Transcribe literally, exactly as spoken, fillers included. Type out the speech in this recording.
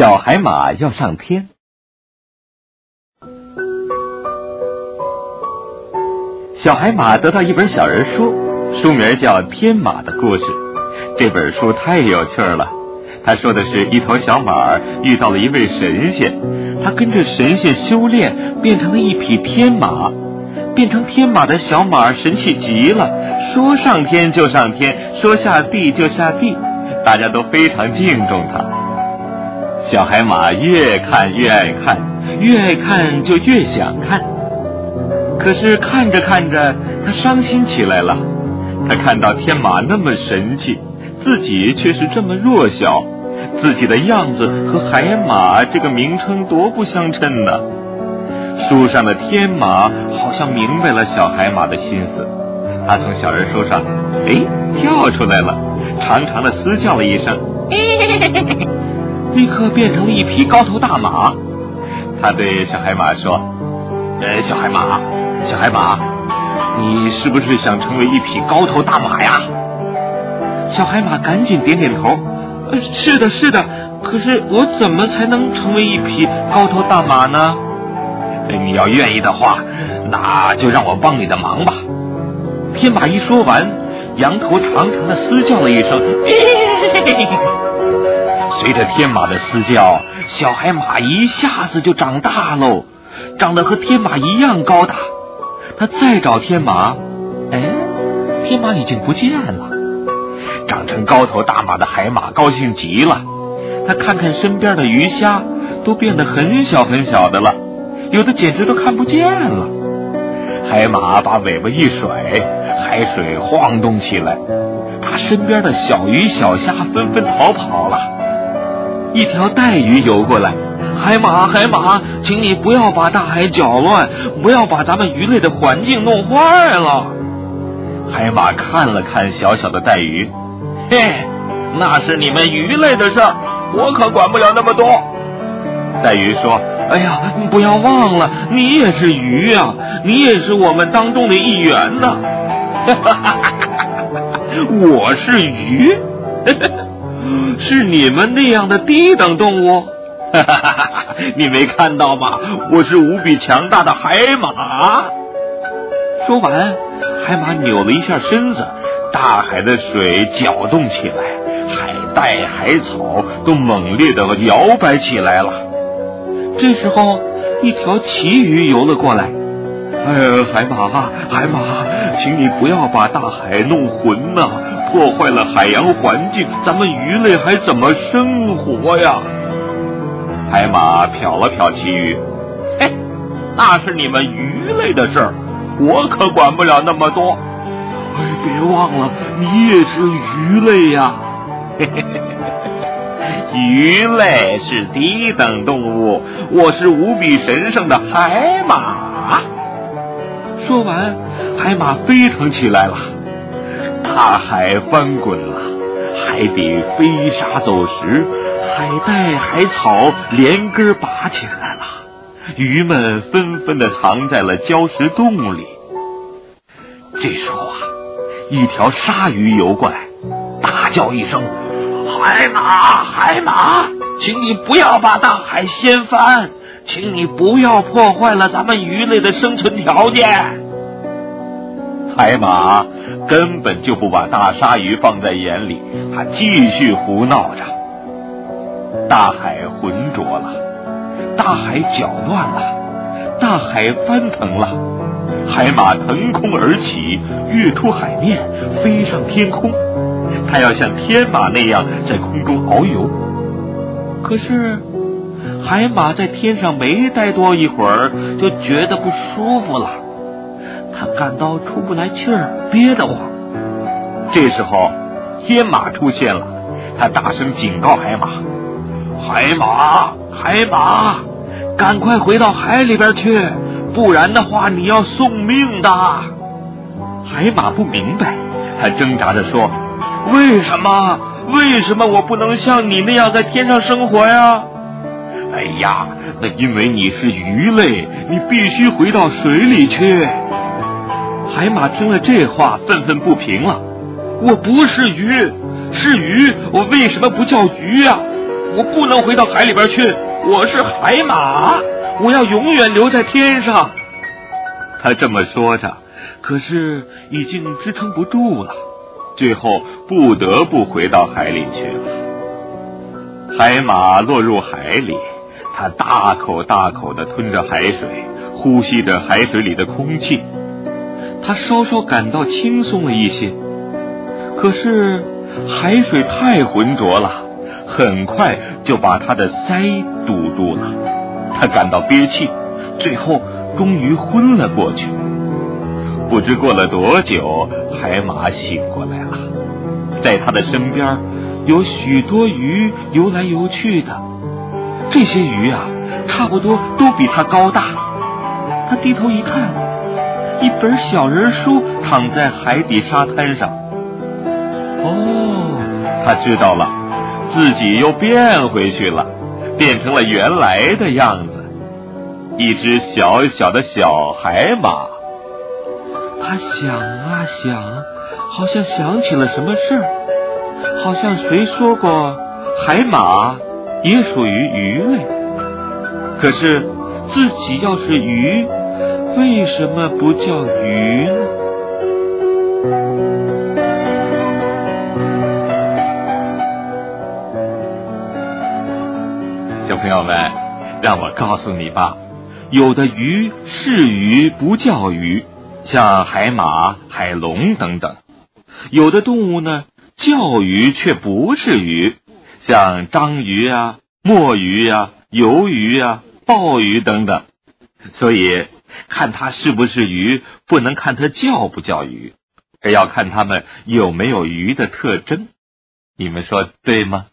小海马要上天。小海马得到一本小人书，书名叫《天马的故事》。这本书太有趣了，他说的是一头小马遇到了一位神仙，他跟着神仙修炼，变成了一匹天马。变成天马的小马神气极了，说上天就上天，说下地就下地，大家都非常敬重他。小海马越看越爱看，越爱看就越想看。可是看着看着，他伤心起来了。他看到天马那么神气，自己却是这么弱小，自己的样子和海马这个名称多不相称呢。书上的天马好像明白了小海马的心思，他从小人书上哎跳出来了，长长的嘶叫了一声，立刻变成了一匹高头大马。他对小海马说：呃，小海马，小海马，你是不是想成为一匹高头大马呀？小海马赶紧点点头，呃，是的，是的。可是我怎么才能成为一匹高头大马呢？你要愿意的话，那就让我帮你的忙吧。天马一说完，仰头长长的嘶叫了一声，随着天马的嘶叫，小海马一下子就长大喽，长得和天马一样高大。他再找天马，哎，天马已经不见了。长成高头大马的海马高兴极了，他看看身边的鱼虾，都变得很小很小的了，有的简直都看不见了。海马把尾巴一甩，海水晃动起来，他身边的小鱼小虾纷纷逃跑了。一条带鱼游过来，海马海马，请你不要把大海搅乱，不要把咱们鱼类的环境弄坏了。海马看了看小小的带鱼，嘿，那是你们鱼类的事儿，我可管不了那么多。带鱼说：哎呀，不要忘了，你也是鱼啊，你也是我们当中的一员呢。我是鱼？是你们那样的低等动物？你没看到吗？我是无比强大的海马。说完，海马扭了一下身子，大海的水搅动起来，海带海草都猛烈地摇摆起来了。这时候，一条旗鱼游了过来。哎呀，海马，海马，请你不要把大海弄浑呐、啊，破坏了海洋环境，咱们鱼类还怎么生活呀？海马瞟了瞟旗鱼，嘿，那是你们鱼类的事儿，我可管不了那么多。哎，别忘了，你也是鱼类呀。嘿嘿嘿。鱼类是低等动物，我是无比神圣的海马。说完，海马飞腾起来了，大海翻滚了，海底飞沙走石，海带海草连根拔起来了，鱼们纷纷地藏在了礁石洞里。这时候啊，一条鲨鱼游过来，大叫一声：海马，海马，请你不要把大海掀翻，请你不要破坏了咱们鱼类的生存条件。海马根本就不把大鲨鱼放在眼里，他继续胡闹着。大海浑浊了，大海搅乱了，大海翻腾了，海马腾空而起，跃出海面，飞上天空。他要像天马那样在空中遨游。可是海马在天上没待多一会儿，就觉得不舒服了，他感到出不来气儿，憋得慌。这时候天马出现了，他大声警告海马：海马，海马，赶快回到海里边去，不然的话你要送命的。海马不明白，他挣扎着说：为什么？为什么我不能像你那样在天上生活呀？哎呀，那因为你是鱼类，你必须回到水里去。海马听了这话，愤愤不平了。我不是鱼，是鱼，我为什么不叫鱼呀？ 我不能回到海里边去，我是海马，我要永远留在天上。他这么说着，可是已经支撑不住了，最后不得不回到海里去了。海马落入海里，它大口大口地吞着海水，呼吸着海水里的空气，它稍稍感到轻松了一些。可是海水太浑浊了，很快就把它的腮堵住了，它感到憋气，最后终于昏了过去。不知过了多久，海马醒过来了，在他的身边有许多鱼游来游去的，这些鱼啊，差不多都比他高大。他低头一看，一本小人书躺在海底沙滩上。哦，他知道了，自己又变回去了，变成了原来的样子，一只小小的小海马。他想啊想，好像想起了什么事儿，好像谁说过海马也属于鱼类。可是自己要是鱼，为什么不叫鱼呢？小朋友们，让我告诉你吧，有的鱼是鱼不叫鱼，像海马、海龙等等；有的动物呢，叫鱼却不是鱼，像章鱼啊、墨鱼啊、鱿鱼啊、鲍鱼等等。所以看它是不是鱼，不能看它叫不叫鱼，而要看它们有没有鱼的特征。你们说对吗？